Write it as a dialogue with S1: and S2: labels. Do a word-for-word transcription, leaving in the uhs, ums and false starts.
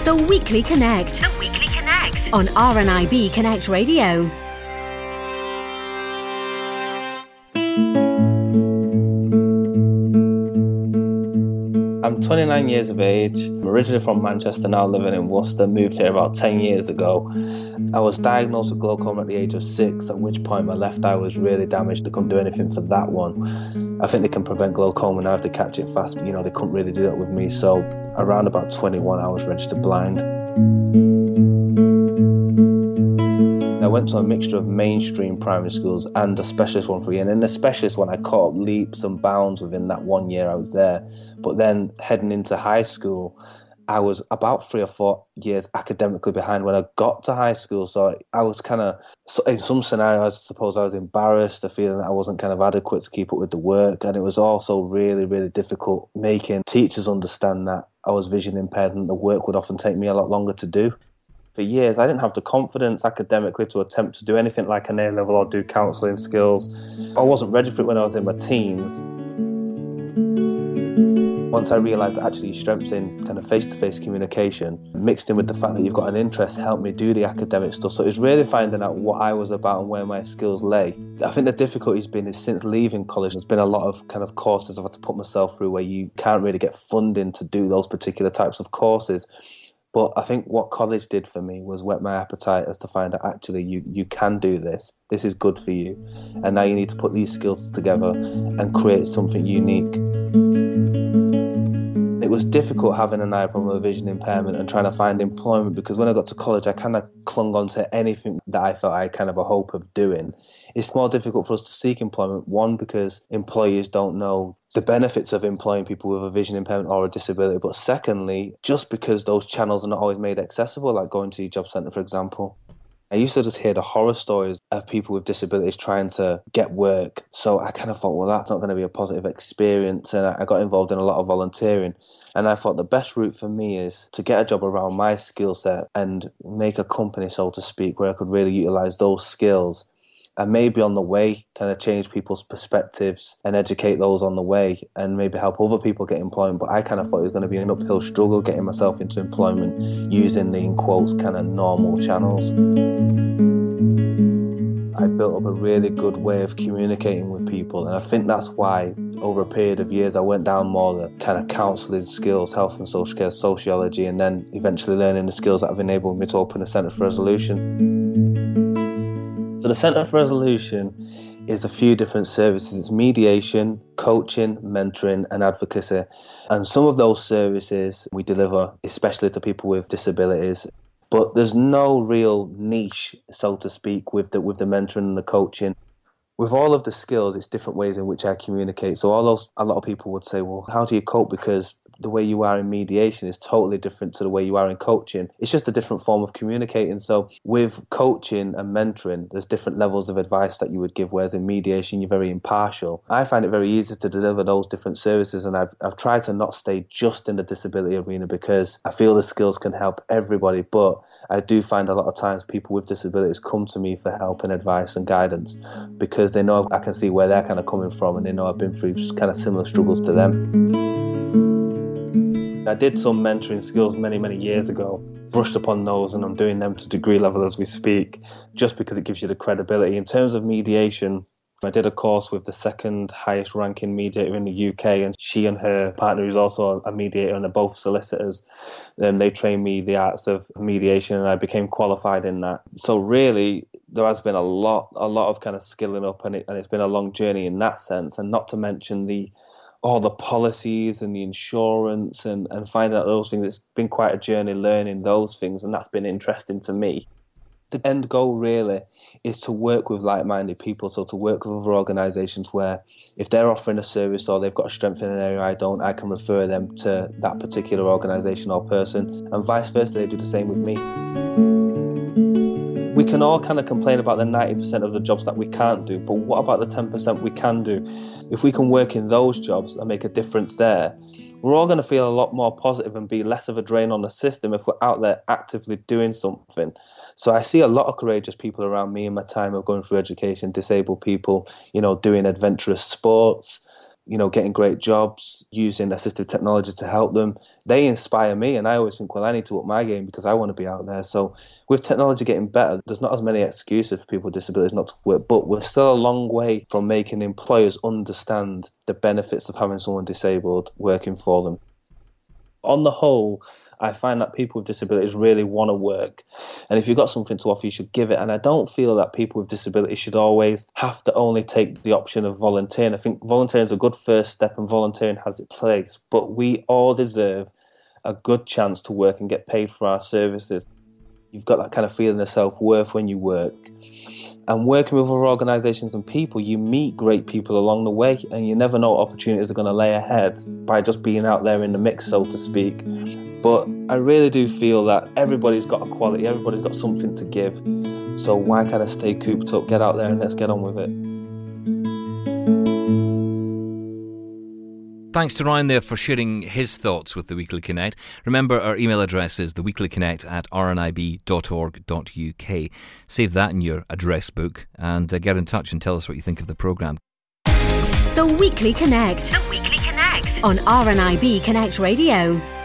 S1: The Weekly Connect.
S2: The Weekly Connect.
S1: On R N I B Connect Radio.
S3: I'm twenty-nine years of age. I'm originally from Manchester, now living in Worcester. Moved here about ten years ago. I was diagnosed with glaucoma at the age of six, at which point my left eye was really damaged. They couldn't do anything for that one. I think they can prevent glaucoma now if they catch it fast, but you know, they couldn't really do that with me. So around about twenty-one, I was registered blind. I went to a mixture of mainstream primary schools and a specialist one for a year. And in the specialist one, I caught up leaps and bounds within that one year I was there. But then heading into high school, I was about three or four years academically behind when I got to high school. So I was kind of, in some scenarios, I suppose I was embarrassed, the feeling that I wasn't kind of adequate to keep up with the work. And it was also really, really difficult making teachers understand that I was vision impaired and the work would often take me a lot longer to do. For years, I didn't have the confidence academically to attempt to do anything like an A-level or do counselling skills. I wasn't ready for it when I was in my teens. Once I realised that actually strengths in kind of face-to-face communication, mixed in with the fact that you've got an interest, helped me do the academic stuff. So it was really finding out what I was about and where my skills lay. I think the difficulty's been is since leaving college, there's been a lot of kind of courses I've had to put myself through where you can't really get funding to do those particular types of courses. But I think what college did for me was whet my appetite as to find out actually you, you can do this. This is good for you. And now you need to put these skills together and create something unique. It was difficult having an eye problem with vision impairment and trying to find employment because when I got to college, I kind of clung on to anything that I felt I had kind of a hope of doing. It's more difficult for us to seek employment, one, because employers don't know the benefits of employing people with a vision impairment or a disability, but secondly, just because those channels are not always made accessible, like going to your job centre, for example. I used to just hear the horror stories of people with disabilities trying to get work. So I kind of thought, well, that's not going to be a positive experience. And I got involved in a lot of volunteering. And I thought the best route for me is to get a job around my skill set and make a company, so to speak, where I could really utilise those skills. And maybe on the way, kind of change people's perspectives and educate those on the way and maybe help other people get employment. But I kind of thought it was going to be an uphill struggle getting myself into employment using the, in quotes, kind of normal channels. I built up a really good way of communicating with people. And I think that's why over a period of years, I went down more the kind of counselling skills, health and social care, sociology, and then eventually learning the skills that have enabled me to open a Centre for Resolution. So the Centre for Resolution is a few different services. It's mediation, coaching, mentoring and advocacy. And some of those services we deliver especially to people with disabilities. But there's no real niche, so to speak, with the, with the mentoring and the coaching. With all of the skills, it's different ways in which I communicate. So although a lot of people would say, well, how do you cope? Because the way you are in mediation is totally different to the way you are in coaching. It's just a different form of communicating. So with coaching and mentoring, there's different levels of advice that you would give, whereas in mediation, you're very impartial. I find it very easy to deliver those different services, and I've, I've tried to not stay just in the disability arena because I feel the skills can help everybody, but I do find a lot of times people with disabilities come to me for help and advice and guidance because they know I can see where they're kind of coming from and they know I've been through kind of similar struggles to them. I did some mentoring skills many, many years ago, brushed upon those, and I'm doing them to degree level as we speak, just because it gives you the credibility. In terms of mediation, I did a course with the second highest ranking mediator in the U K, and she and her partner, who's also a mediator, and they're both solicitors, and they trained me the arts of mediation, and I became qualified in that. So really, there has been a lot, a lot of kind of skilling up, and, it, and it's been a long journey in that sense, and not to mention the all the policies and the insurance and, and finding out those things. It's been quite a journey learning those things, and that's been interesting to me. The end goal really is to work with like-minded people, so to work with other organisations where if they're offering a service or they've got a strength in an area I don't, I can refer them to that particular organisation or person, and vice versa, they do the same with me. We can all kind of complain about the ninety percent of the jobs that we can't do, but what about the ten percent we can do? If we can work in those jobs and make a difference there, we're all going to feel a lot more positive and be less of a drain on the system if we're out there actively doing something. So I see a lot of courageous people around me in my time of going through education, disabled people, you know, doing adventurous sports, you know, getting great jobs, using assistive technology to help them. They inspire me, and I always think, well, I need to up my game because I want to be out there. So with technology getting better, there's not as many excuses for people with disabilities not to work, but we're still a long way from making employers understand the benefits of having someone disabled working for them. On the whole, I find that people with disabilities really want to work. And if you've got something to offer, you should give it. And I don't feel that people with disabilities should always have to only take the option of volunteering. I think volunteering is a good first step and volunteering has its place. But we all deserve a good chance to work and get paid for our services. You've got that kind of feeling of self-worth when you work. And working with other organisations and people, you meet great people along the way, and you never know what opportunities are going to lay ahead by just being out there in the mix, so to speak. But I really do feel that everybody's got a quality, everybody's got something to give. So why can't I stay cooped up, get out there and let's get on with it?
S2: Thanks to Ryan there for sharing his thoughts with The Weekly Connect. Remember, our email address is theweeklyconnect at r n i b dot org dot u k. Save that in your address book and uh, get in touch and tell us what you think of the programme.
S1: The Weekly Connect.
S4: The Weekly Connect.
S1: On R N I B Connect Radio.